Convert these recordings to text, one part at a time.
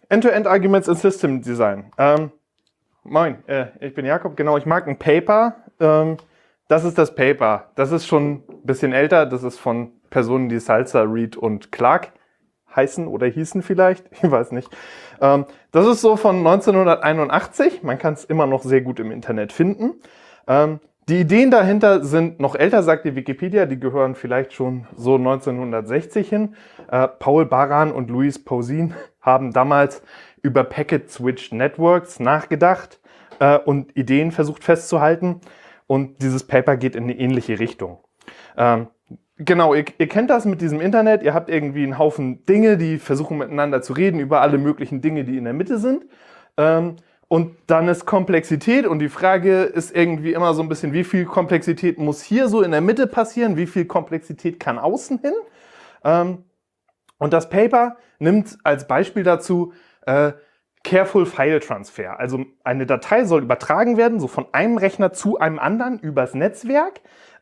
End-to-End Arguments in System Design. Moin, ich bin Jakob, genau, ich mag ein Paper. Das ist das Paper. Das ist schon ein bisschen älter. Das ist von Personen, die Salza, Reed und Clark heißen oder hießen vielleicht. Ich weiß nicht. Das ist so von 1981. Man kann es immer noch sehr gut im Internet finden. Die Ideen dahinter sind noch älter, sagt die Wikipedia. Die gehören vielleicht schon so 1960 hin. Paul Baran und Louis Posin haben damals über Packet-Switched Networks nachgedacht und Ideen versucht festzuhalten. Und dieses Paper geht in eine ähnliche Richtung. Genau, ihr kennt das mit diesem Internet. Ihr habt irgendwie einen Haufen Dinge, die versuchen miteinander zu reden über alle möglichen Dinge, die in der Mitte sind. Und dann ist Komplexität und die Frage ist irgendwie immer so ein bisschen, wie viel Komplexität muss hier so in der Mitte passieren, wie viel Komplexität kann außen hin. Und das Paper nimmt als Beispiel dazu Careful File Transfer. Also eine Datei soll übertragen werden, so von einem Rechner zu einem anderen übers Netzwerk.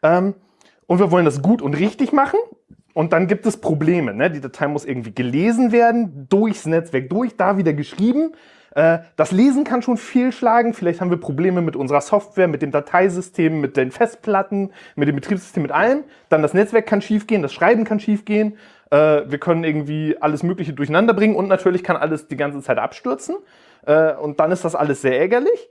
Und wir wollen das gut und richtig machen. Und dann gibt es Probleme. Ne? Die Datei muss irgendwie gelesen werden, durchs Netzwerk durch, da wieder geschrieben. Das Lesen kann schon fehlschlagen. Vielleicht haben wir Probleme mit unserer Software, mit dem Dateisystem, mit den Festplatten, mit dem Betriebssystem, mit allem. Dann das Netzwerk kann schiefgehen, das Schreiben kann schiefgehen. Wir können irgendwie alles Mögliche durcheinander bringen und natürlich kann alles die ganze Zeit abstürzen. Und dann ist das alles sehr ärgerlich.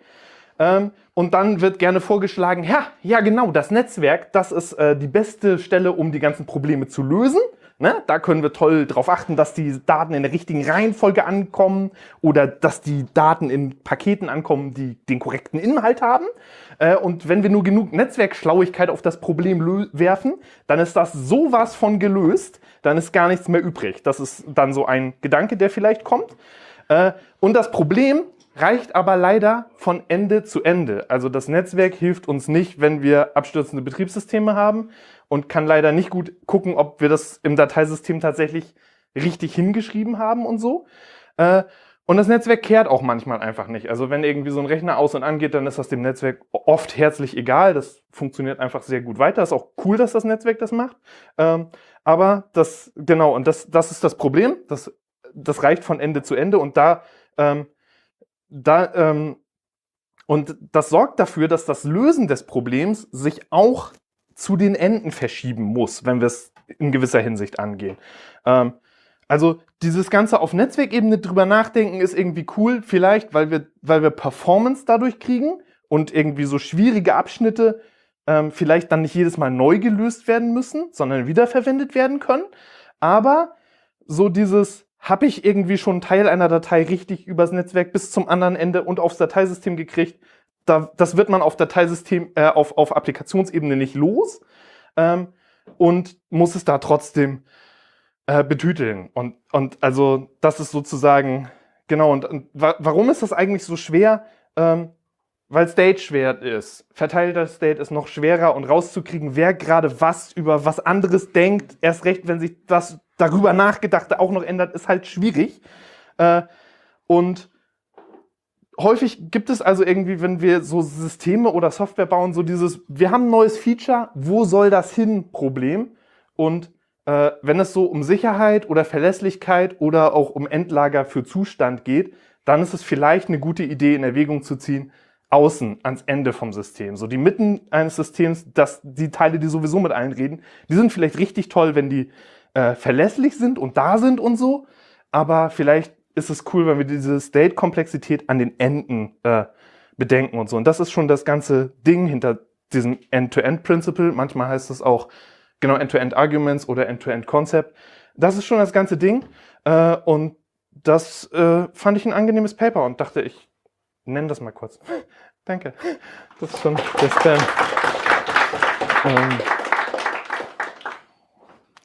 Und dann wird gerne vorgeschlagen, ja genau, das Netzwerk, das ist die beste Stelle, um die ganzen Probleme zu lösen. Ne? Da können wir toll darauf achten, dass die Daten in der richtigen Reihenfolge ankommen oder dass die Daten in Paketen ankommen, die den korrekten Inhalt haben. Und wenn wir nur genug Netzwerkschlauigkeit auf das Problem werfen, dann ist das sowas von gelöst, dann ist gar nichts mehr übrig. Das ist dann so ein Gedanke, der vielleicht kommt. Und das Problem reicht aber leider von Ende zu Ende. Also das Netzwerk hilft uns nicht, wenn wir abstürzende Betriebssysteme haben und kann leider nicht gut gucken, ob wir das im Dateisystem tatsächlich richtig hingeschrieben haben und so. Und das Netzwerk kehrt auch manchmal einfach nicht. Also wenn irgendwie so ein Rechner aus und angeht, dann ist das dem Netzwerk oft herzlich egal. Das funktioniert einfach sehr gut weiter. Ist auch cool, dass das Netzwerk das macht. Aber das ist das Problem. Das reicht von Ende zu Ende und und das sorgt dafür, dass das Lösen des Problems sich auch zu den Enden verschieben muss, wenn wir es in gewisser Hinsicht angehen. Also dieses Ganze auf Netzwerkebene drüber nachdenken ist irgendwie cool, vielleicht, weil wir Performance dadurch kriegen und irgendwie so schwierige Abschnitte vielleicht dann nicht jedes Mal neu gelöst werden müssen, sondern wiederverwendet werden können. Aber so habe ich irgendwie schon einen Teil einer Datei richtig übers Netzwerk bis zum anderen Ende und aufs Dateisystem gekriegt. Das wird man auf Dateisystem, auf Applikationsebene nicht los und muss es da trotzdem betüteln. Und also das ist sozusagen, genau, und warum ist das eigentlich so schwer? Weil State schwer ist. Verteilter State ist noch schwerer und rauszukriegen, wer gerade was über was anderes denkt, erst recht, wenn sich das darüber Nachgedachte auch noch ändert, ist halt schwierig. Und häufig gibt es also irgendwie, wenn wir so Systeme oder Software bauen, so wir haben ein neues Feature, wo soll das hin Problem? Und wenn es so um Sicherheit oder Verlässlichkeit oder auch um Endlager für Zustand geht, dann ist es vielleicht eine gute Idee, in Erwägung zu ziehen, außen ans Ende vom System. So die Mitten eines Systems, die Teile, die sowieso mit einreden, die sind vielleicht richtig toll, wenn die verlässlich sind und da sind und so, aber vielleicht ist es cool, wenn wir diese State-Komplexität an den Enden bedenken und so. Und das ist schon das ganze Ding hinter diesem End-to-End-Principle. Manchmal heißt es auch genau End-to-End-Arguments oder End-to-End-Concept. Das ist schon das ganze Ding. Und das fand ich ein angenehmes Paper und dachte, ich nenne das mal kurz. Danke. Das ist schon der Spam.